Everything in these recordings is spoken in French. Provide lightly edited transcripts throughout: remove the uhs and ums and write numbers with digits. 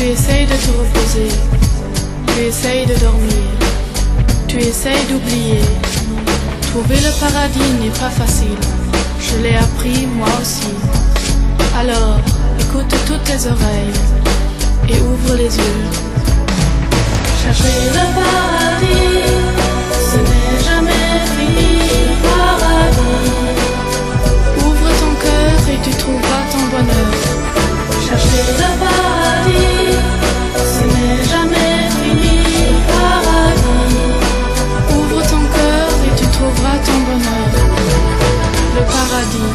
Tu essayes de te reposer, tu essayes de dormir, tu essayes d'oublier. Trouver le paradis n'est pas facile, je l'ai appris moi aussi. Alors, écoute toutes tes oreilles et ouvre les yeux. Chercher le paradis, ce n'est jamais fini. Paradis, ouvre ton cœur et tu trouveras ton bonheur. Chercher le paradis, ce n'est jamais fini. Paradis, ouvre ton cœur et tu trouveras ton bonheur. Le paradis.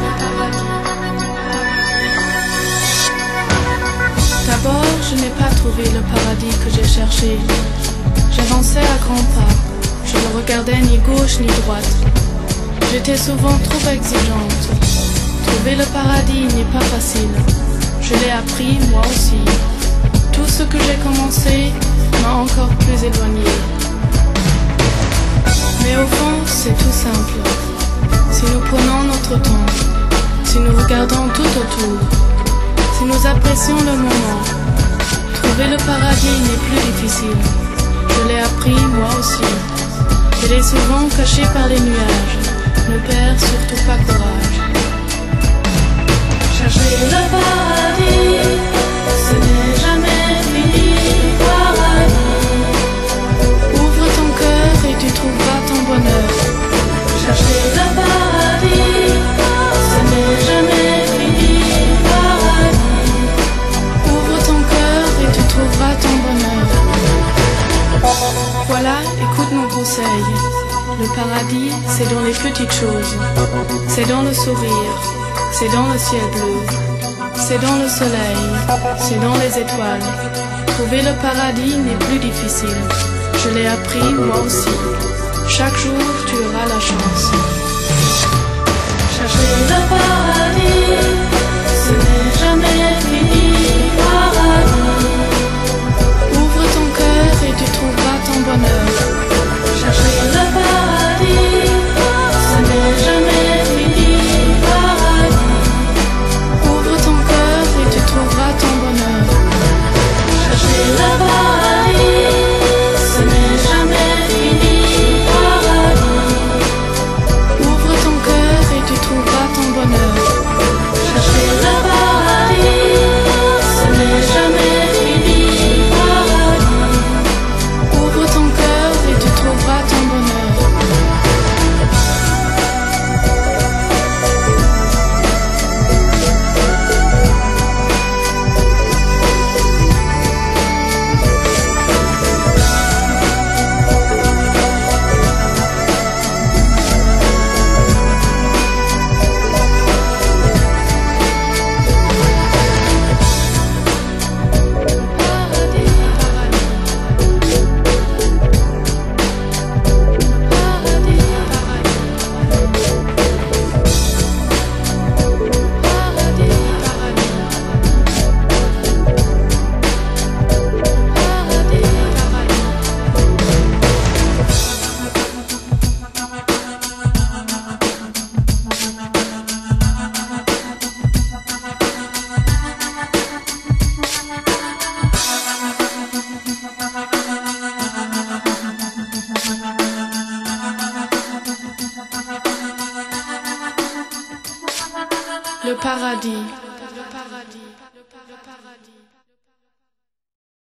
D'abord, je n'ai pas trouvé le paradis que j'ai cherché. J'avançais à grands pas, je ne regardais ni gauche ni droite. J'étais souvent trop exigeante. Trouver le paradis n'est pas facile, je l'ai appris moi aussi. Tout ce que j'ai commencé m'a encore plus éloigné. Mais au fond, c'est tout simple. Si nous prenons notre temps, si nous regardons tout autour, si nous apprécions le moment, trouver le paradis n'est plus difficile. Je l'ai appris moi aussi. Il est souvent caché par les nuages. Ne perds surtout pas courage. Chercher le paradis, ce n'est jamais fini. Paradis, ouvre ton cœur et tu trouveras ton bonheur. Chercher le paradis, ce n'est jamais fini. Paradis, ouvre ton cœur et tu trouveras ton bonheur. Voilà, écoute mon conseil. Le paradis, c'est dans les petites choses. C'est dans le sourire, c'est dans le ciel bleu, c'est dans le soleil, c'est dans les étoiles. Trouver le paradis n'est plus difficile. Je l'ai appris moi aussi. Chaque jour, tu auras la chance. Chercher le paradis, ce n'est jamais fini. Paradis, ouvre ton cœur et tu trouveras ton bonheur. Chercher le paradis, ce n'est jamais fini. Paradis, ouvre ton cœur et tu trouveras ton bonheur. Chercher le paradis, ce n'est jamais fini. Paradis, ouvre ton cœur et tu trouveras ton bonheur. Chercher le paradis, ce n'est jamais fini. Paradis, ouvre ton cœur et tu trouveras ton bonheur. Le paradis.